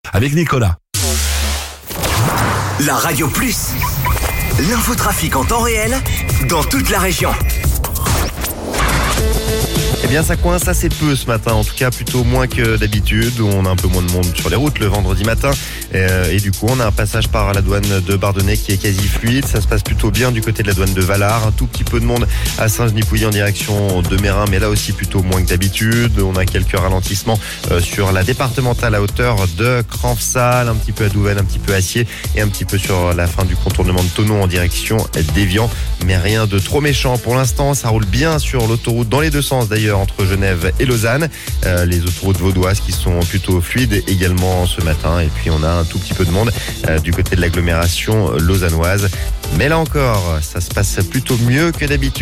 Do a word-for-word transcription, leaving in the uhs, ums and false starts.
avec Nicolas. La Radio Plus, l'infotrafic en temps réel dans toute la région. Eh bien, ça coince assez peu ce matin, en tout cas plutôt moins que d'habitude. On a un peu moins de monde sur les routes le vendredi matin. Et, et du coup, on a un passage par la douane de Bardonnay qui est quasi fluide. Ça se passe plutôt bien du côté de la douane de Valard. Un tout petit peu de monde à Saint-Genis-Pouilly en direction de Mérin, mais là aussi plutôt moins que d'habitude. On a quelques ralentissements sur la départementale à hauteur de Cranfsal, un petit peu à Douvel, un petit peu à Acier et un petit peu sur la fin du contournement de Thonon en direction d'Évian. Mais rien de trop méchant pour l'instant. Ça roule bien sur l'autoroute dans les deux sens d'ailleurs, entre Genève et Lausanne. Euh, les autoroutes vaudoises qui sont plutôt fluides également ce matin. Et puis on a un tout petit peu de monde euh, du côté de l'agglomération lausannoise. Mais là encore, ça se passe plutôt mieux que d'habitude.